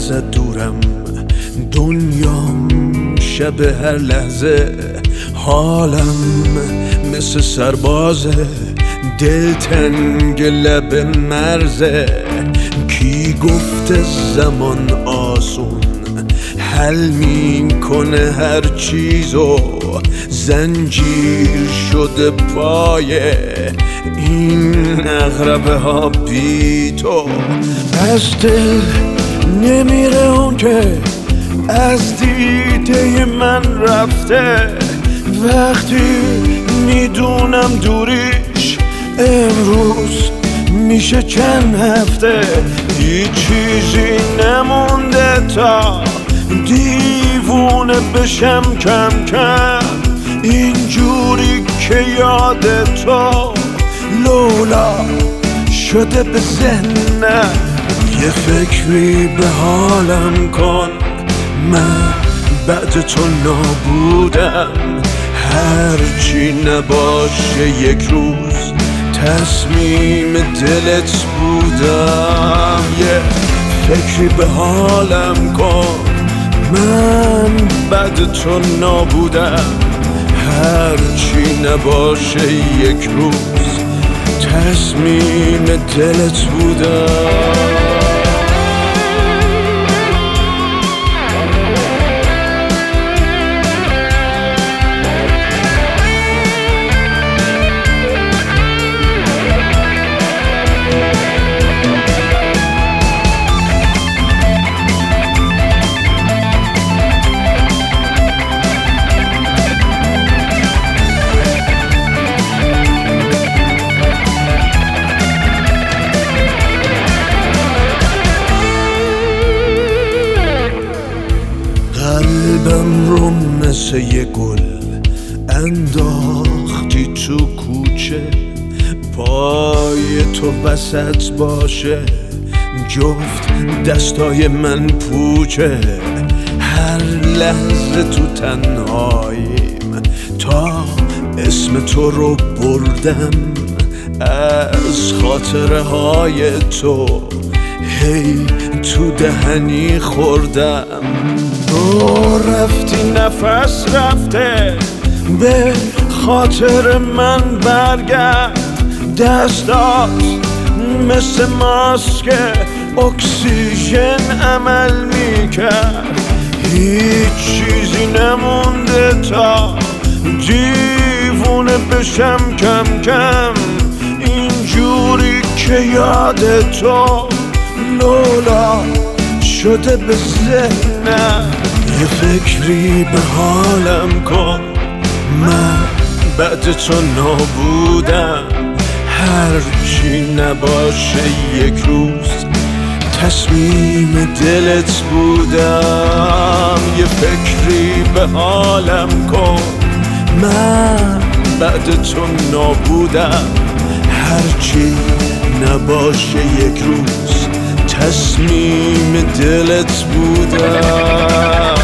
ازت دورم، دنیام شب هر لحظه، حالم مثل سربازه، دلتنگ لب مرزه. کی گفته زمان آسون حل میکنه هر چیزو، زنجیر شده پای این اغربه ها بی تو. از دل نمیره اون که از دیده من رفته، وقتی میدونم دوریش امروز میشه چند هفته. هیچ چیزی نمونده تا دیوونه بشم کم کم، اینجوری که یاد تو لولا شده به ذهنم. یه فکری به حالم کن، من بعد تو نابودم، هرچی نباشه یک روز تصمیم دلت بودم. یه فکری به حالم کن، من بعد تو نابودم، هرچی نباشه یک روز تصمیم دلت بودم. قلبم رو مثل یه گل انداختی تو کوچه، پای تو وسط باشه جفت دستای من پوچه. هر لحظه تو تنهاییم تا اسم تو رو بردم، از خاطره های تو هی تو دهنی خوردم. تو رفتی نفس رفته، به خاطر من برگرد، دستات مثل ماسک اکسیژن عمل میکرد. هیچ چیزی نمونده تا دیوونه بشم کم کم، اینجوری که یاد تو لولا شده به ذهنم. یه فکری به حالم کن، من بعد تو نابودم، هرچی نباشه یک روز تصمیم دلت بودم. یه فکری به حالم کن، من بعد تو نابودم، هرچی نباشه یک روز تصمیم دلت بودم.